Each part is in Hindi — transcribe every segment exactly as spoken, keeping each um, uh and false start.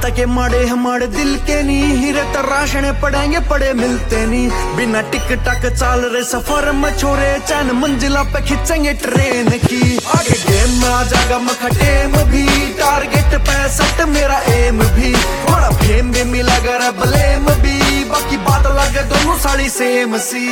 हालात के माड़े हमारे दिल के नी, हीरे तराशने पड़ेंगे पड़े मिलते नी। बिना टिक टक चाल रहे सफर में छोरे, चैन मंजिला पे खींचेंगे ट्रेन की। आगे गेम में आ जाएगा मखा टेम भी, टारगेट पे सेट मेरा एम भी। थोड़ा फेम भी मिला गर ब्लेम भी, बाकी बात लगे दोनों साड़ी सेम सी।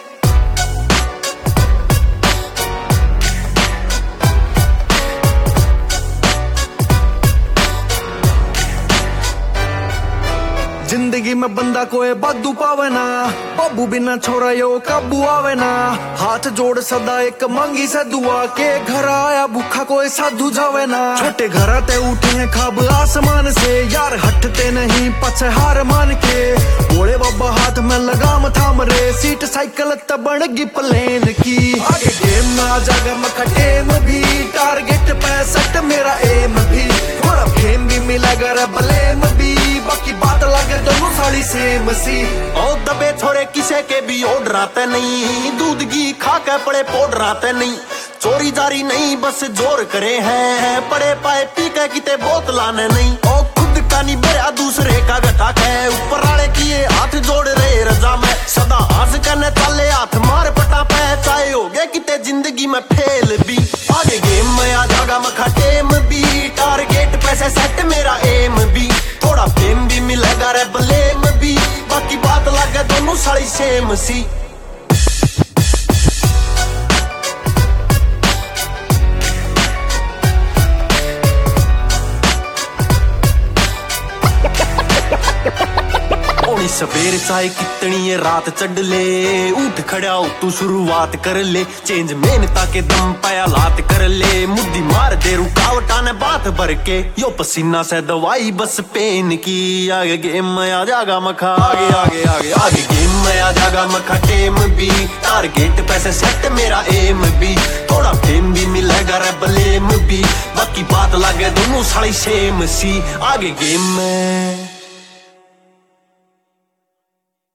जिंदगी में बंदा कोई बादू पावे ना, बाबू बिना छोरा यो काबू आवे ना। हाथ जोड़ सदा एक मांगी से दुआ के, घर आया भूखा कोई साधु जावे ना। छोटे घर ते उठे हैं खाब आसमान से, यार हटते नहीं पछ हार मान के। बोले बाबा हाथ में लगाम थाम रे, सीट साइकिल त बनगी प्लेन की। आगे गेम में आ जाएगा मखा टेम भी, टारगेट पे सेट मेरा एम भी। थोड़ा फेम भी मिला गर ब्लेम भी, बाकी बात लगे दोनों साड़ी सेम सी। ओ दबे छोरे किसे के भी ऑर्डर आते नहीं, दूध घी खा के पड़े पाउडर आते नहीं। चोरी जारी नहीं बस जोर करे हैं, पड़े पाए पी के किते बोतलाने नहीं। ओ खुद का नहीं बेरा दूसरे का घटा के, ऊपर वाले किए हाथ जोड़ रहे रजा में। सदा हंस करने चले हाथ मार पटा पे, चाहे हो गए किते जिंदगी में फेल भी। आगे गेम में आ जाएगा मखा टेम भी, टारगेट पैसे सेट मेरा एम भी। थोड़ा फेम भी मिलेगा रे ब्लेम भी, बाकी बात लगे दोनों साड़ी सेम सी। सवेर चाहे कितनी ये रात चढ़ ले, उठ खड़ा हो तू शुरुआत कर ले। चेंज मेहनता के दम पाया लात कर ले, मुद्दी मार दे रुकावटा ने बात भर के। यो पसीना से दवाई बस पेन की, आगे गेम में आ जाएगा मखा। आगे आगे आगे आगे गेम में आ जाएगा मखा टेम भी, टारगेट पैसे सेट मेरा एम भी। थोड़ा फेम भी मिलेगा रे ब्लेम भी, बाकी बात लगे दोनों साड़ी सेम सी। आगे गेम में